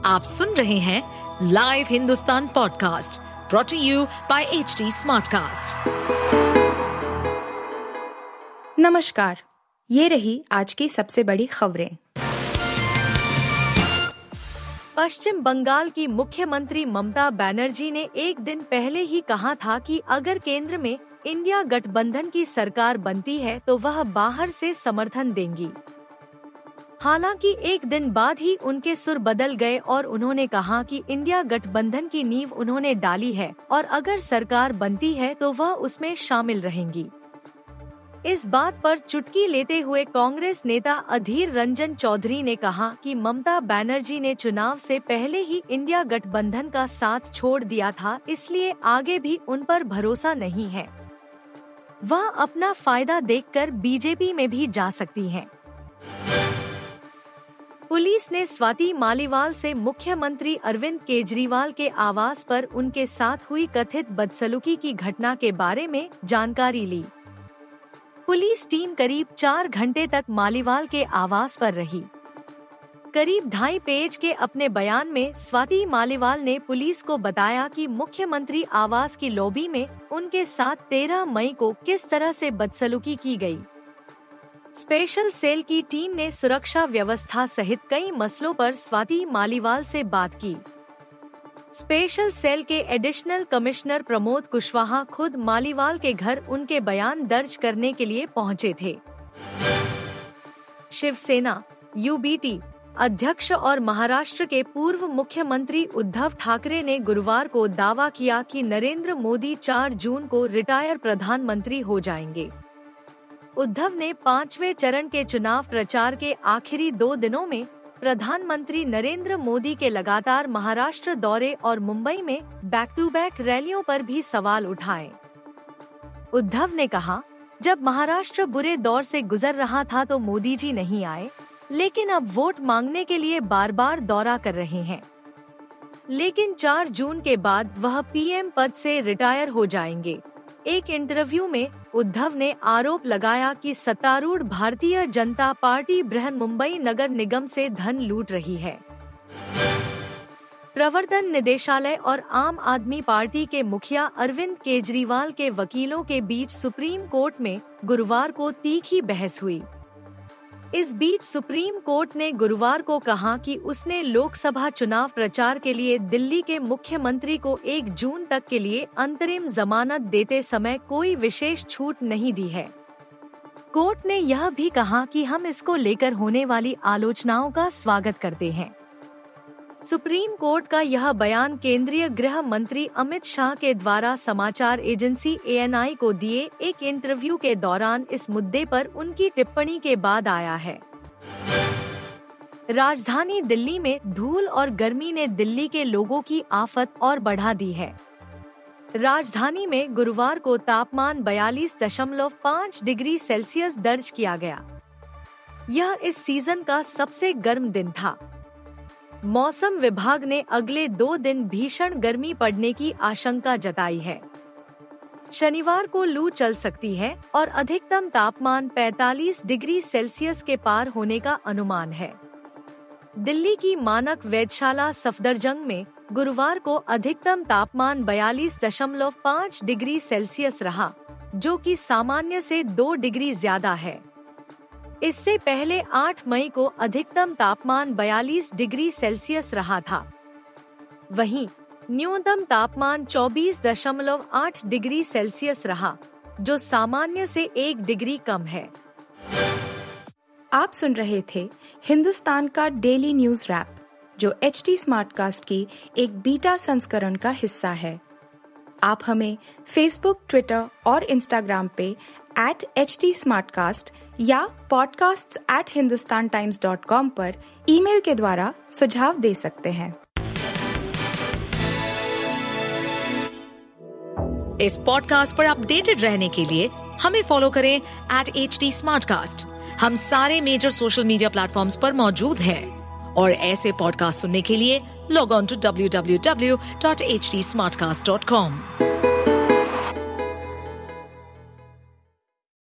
आप सुन रहे हैं live Hindustan podcast brought to you by HT Smartcast. नमस्कार, ये रही आज की सबसे बड़ी खबरें। पश्चिम बंगाल की मुख्यमंत्री ममता बनर्जी ने एक दिन पहले ही कहा था कि अगर केंद्र में इंडिया गठबंधन की सरकार बनती है तो वह बाहर से समर्थन देंगी। हालांकि एक दिन बाद ही उनके सुर बदल गए और उन्होंने कहा कि इंडिया गठबंधन की नींव उन्होंने डाली है और अगर सरकार बनती है तो वह उसमें शामिल रहेंगी। इस बात पर चुटकी लेते हुए कांग्रेस नेता अधीर रंजन चौधरी ने कहा कि ममता बनर्जी ने चुनाव से पहले ही इंडिया गठबंधन का साथ छोड़ दिया था, इसलिए आगे भी उन पर भरोसा नहीं है। वह अपना फायदा देखकर बीजेपी में भी जा सकती हैं। पुलिस ने स्वाति मालीवाल से मुख्यमंत्री अरविंद केजरीवाल के आवास पर उनके साथ हुई कथित बदसलूकी की घटना के बारे में जानकारी ली। पुलिस टीम करीब 4 घंटे तक मालीवाल के आवास पर रही। करीब 2.5 पेज के अपने बयान में स्वाति मालीवाल ने पुलिस को बताया कि मुख्यमंत्री आवास की लॉबी में उनके साथ 13 मई को किस तरह से बदसलूकी की गई। स्पेशल सेल की टीम ने सुरक्षा व्यवस्था सहित कई मसलों पर स्वाति मालीवाल से बात की। स्पेशल सेल के एडिशनल कमिश्नर प्रमोद कुशवाहा खुद मालीवाल के घर उनके बयान दर्ज करने के लिए पहुंचे थे। शिवसेना यूबीटी अध्यक्ष और महाराष्ट्र के पूर्व मुख्यमंत्री उद्धव ठाकरे ने गुरुवार को दावा किया कि नरेंद्र मोदी 4 जून को रिटायर प्रधानमंत्री हो जाएंगे। उद्धव ने 5वें चरण के चुनाव प्रचार के आखिरी 2 दिनों में प्रधानमंत्री नरेंद्र मोदी के लगातार महाराष्ट्र दौरे और मुंबई में बैक टू बैक रैलियों पर भी सवाल उठाए। उद्धव ने कहा, जब महाराष्ट्र बुरे दौर से गुजर रहा था तो मोदी जी नहीं आए, लेकिन अब वोट मांगने के लिए बार बार दौरा कर रहे हैं। लेकिन 4 जून के बाद वह पीएम पद से रिटायर हो जाएंगे। एक इंटरव्यू में उद्धव ने आरोप लगाया कि सत्तारूढ़ भारतीय जनता पार्टी बृहन्मुंबई नगर निगम से धन लूट रही है। प्रवर्तन निदेशालय और आम आदमी पार्टी के मुखिया अरविंद केजरीवाल के वकीलों के बीच सुप्रीम कोर्ट में गुरुवार को तीखी बहस हुई। इस बीच सुप्रीम कोर्ट ने गुरुवार को कहा कि उसने लोकसभा चुनाव प्रचार के लिए दिल्ली के मुख्यमंत्री को 1 जून तक के लिए अंतरिम जमानत देते समय कोई विशेष छूट नहीं दी है। कोर्ट ने यह भी कहा कि हम इसको लेकर होने वाली आलोचनाओं का स्वागत करते हैं। सुप्रीम कोर्ट का यह बयान केंद्रीय गृह मंत्री अमित शाह के द्वारा समाचार एजेंसी ANI को दिए एक इंटरव्यू के दौरान इस मुद्दे पर उनकी टिप्पणी के बाद आया है। राजधानी दिल्ली में धूल और गर्मी ने दिल्ली के लोगों की आफत और बढ़ा दी है। राजधानी में गुरुवार को तापमान 42.5 डिग्री सेल्सियस दर्ज किया गया। यह इस सीजन का सबसे गर्म दिन था। मौसम विभाग ने अगले 2 दिन भीषण गर्मी पड़ने की आशंका जताई है। शनिवार को लू चल सकती है और अधिकतम तापमान 45 डिग्री सेल्सियस के पार होने का अनुमान है। दिल्ली की मानक वेधशाला सफदरजंग में गुरुवार को अधिकतम तापमान 42.5 डिग्री सेल्सियस रहा, जो कि सामान्य से 2 डिग्री ज्यादा है। इससे पहले 8 मई को अधिकतम तापमान 42 डिग्री सेल्सियस रहा था। वहीं न्यूनतम तापमान 24.8 डिग्री सेल्सियस रहा, जो सामान्य से 1 डिग्री कम है। आप सुन रहे थे हिंदुस्तान का डेली न्यूज रैप, जो एचटी स्मार्टकास्ट की एक बीटा संस्करण का हिस्सा है। आप हमें फेसबुक, ट्विटर और इंस्टाग्राम पे @HT Smartcast या podcasts@hindustantimes.com पर ईमेल के द्वारा सुझाव दे सकते हैं। इस पॉडकास्ट पर अपडेटेड रहने के लिए हमें फॉलो करें @HT Smartcast। हम सारे मेजर सोशल मीडिया प्लेटफॉर्म्स पर मौजूद हैं और ऐसे पॉडकास्ट सुनने के लिए लॉग ऑन टू www.htsmartcast.com।